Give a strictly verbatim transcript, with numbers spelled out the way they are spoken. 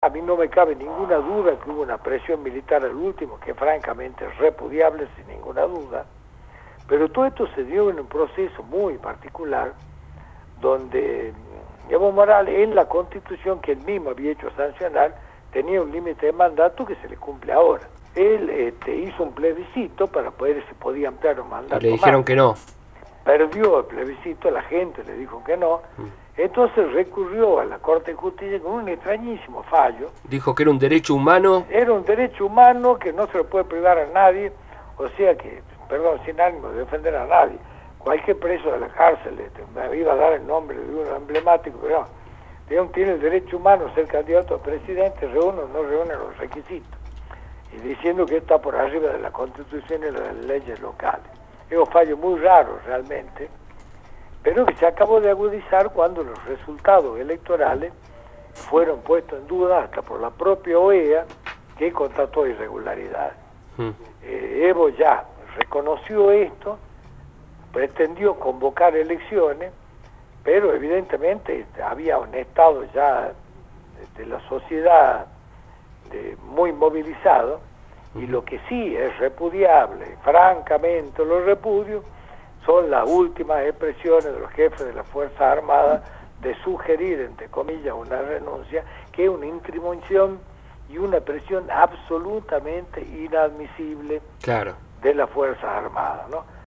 A mí no me cabe ninguna duda que hubo una presión militar al último, que francamente es repudiable sin ninguna duda, pero todo esto se dio en un proceso muy particular, donde Evo Morales, en la Constitución que él mismo había hecho sancionar, tenía un límite de mandato que se le cumple ahora. Él este, hizo un plebiscito para poder si podía ampliar un mandato. Y le dijeron más. que no. Perdió el plebiscito, la gente le dijo que no. Mm. Entonces recurrió a la Corte de Justicia con un extrañísimo fallo. Dijo que era un derecho humano. Era un derecho humano que no se lo puede privar a nadie, o sea que, perdón, sin ánimo de defender a nadie. Cualquier preso de la cárcel, este, me iba a dar el nombre de uno emblemático, pero no, tiene el derecho humano a ser candidato a presidente, reúne o no reúne los requisitos. Y diciendo que está por arriba de la Constitución y de las leyes locales. Es un fallo muy raro realmente, pero que se acabó de agudizar cuando los resultados electorales fueron puestos en duda hasta por la propia O E A, que constató irregularidades. Mm. Eh, Evo ya reconoció esto, pretendió convocar elecciones, pero evidentemente había un estado ya de la sociedad de, muy movilizado, y lo que sí es repudiable, francamente lo repudio, son las últimas expresiones de los jefes de las Fuerzas Armadas de sugerir, entre comillas, una renuncia, que es una intromisión y una presión absolutamente inadmisible, claro, de las Fuerzas Armadas, ¿no?